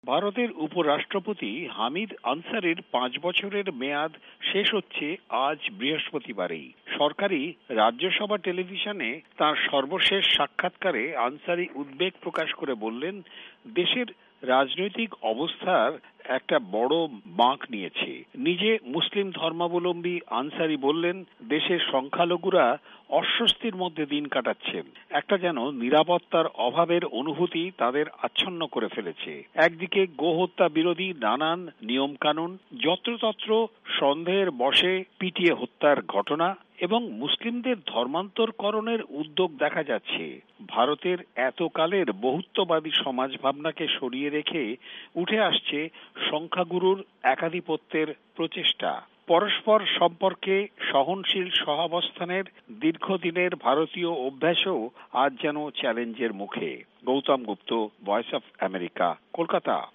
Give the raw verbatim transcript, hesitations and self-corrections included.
ভারতের উপরাষ্ট্রপতি হামিদ আনসারির পাঁচ বছরের মেয়াদ শেষ হচ্ছে আজ বৃহস্পতিবারেই। সরকারি রাজ্যসভা টেলিভিশনে তার সর্বশেষ সাক্ষাৎকারে আনসারি উদ্বেগ প্রকাশ করে বললেন, দেশের রাজনৈতিক অবস্থার একটা বড় বাঁক নিয়েছে। নিজে মুসলিম ধর্মাবলম্বী আনসারি বললেন, দেশের সংখ্যালঘুরা অস্বস্তির মধ্যে দিন কাটাচ্ছেন। একটা যেন নিরাপত্তার অভাবের অনুভূতি তাদের আচ্ছন্ন করে ফেলেছে। একদিকে গোহত্যা বিরোধী নানান নিয়ম কানুন, যত্রতত্র সন্দেহের বশে পিটিয়ে হত্যার ঘটনা এবং মুসলিমদের ধর্মান্তরকরণের উদ্যোগ দেখা যাচ্ছে। ভারতের এতকালের বহুত্ববাদী সমাজ ভাবনাকে সরিয়ে রেখে উঠে আসছে সংখ্যাগুরুর একাধিপত্যের প্রচেষ্টা। পরস্পর সম্পর্কে সহনশীল সহাবস্থানের দীর্ঘদিনের ভারতীয় অভ্যাসও আজ যেন চ্যালেঞ্জের মুখে। Gautam Gupta, voice of America, Kolkata.